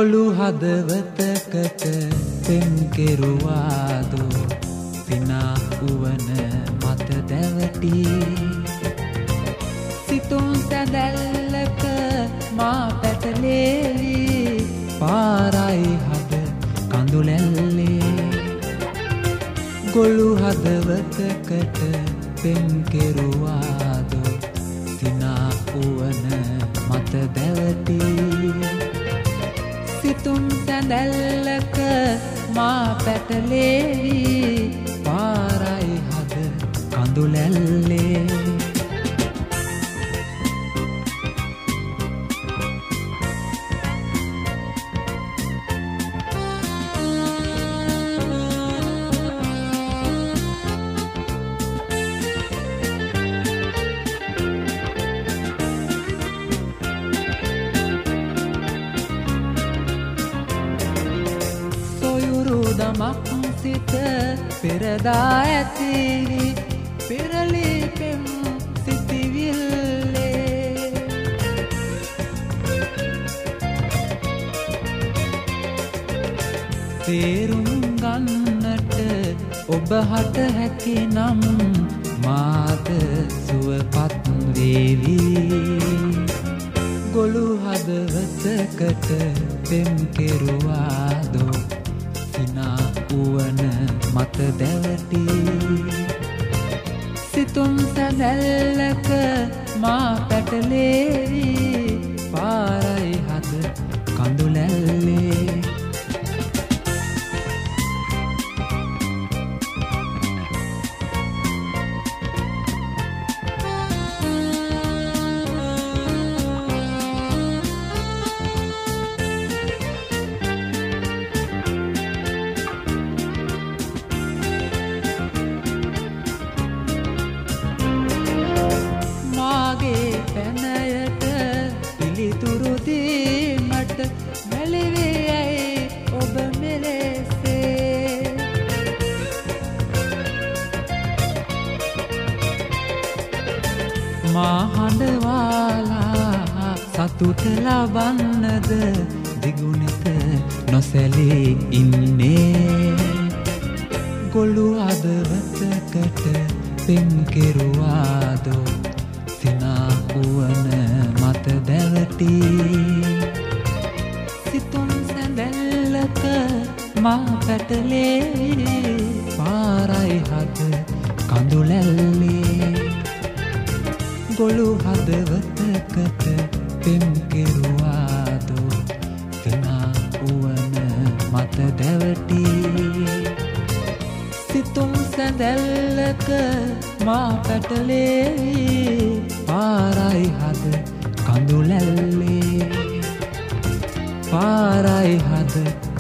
ගොළු හදවතකට පෙම් කෙරුවාදෝ සිනා උවන මත දැවටි සිතුම් සැදැල්ලක මා පැටලේවි පාරයි හද කඳුලැල්ලේ ගොළු හදවතකට පෙම් කෙරුවාදෝ සිනා උවන මත දැවටි සිතුම් සැඳැල්ලක මා පැටලේවි පාරයි හද කඳුලැල්ලේ දමක් සිත පෙරදා ඇති පෙරලි පෙම් සිතිවිල්ලේ තේරුම් ගන්නට ඔබ හට හැකි නම් මාද සුවපත් වේවි ගොළු හදවතකට පෙම් කෙරුවාදෝ සිනා උවන මත දැවටි සිතුම් සැදැල්ලක මා පැටලේවි පාරයි හද කඳුලැල්ලේ පැනයට පිළිතුරු දීමට මැලිවේයයි ඔබ මෙලෙසේ මා හඬවාලා සතුට ලබන්නද දිගුනෙත නොසැලී ඉන්නේ ගොළු හදවතකට පෙම් කෙරුවාදෝ සිනා උවන මත දැවටි සිතුම් සැඳැල්ලක මා පැටලේවි පාරයි හද කඳුලැල්ලේ ගොළු හදවතකට පෙම් කෙරුවාදෝ සිනා උවන මත දැවටි සිතුම් සැඳැල්ලක මා පැටලේවි පාරයි හද කඳුලැල්ලේ පාරයි හද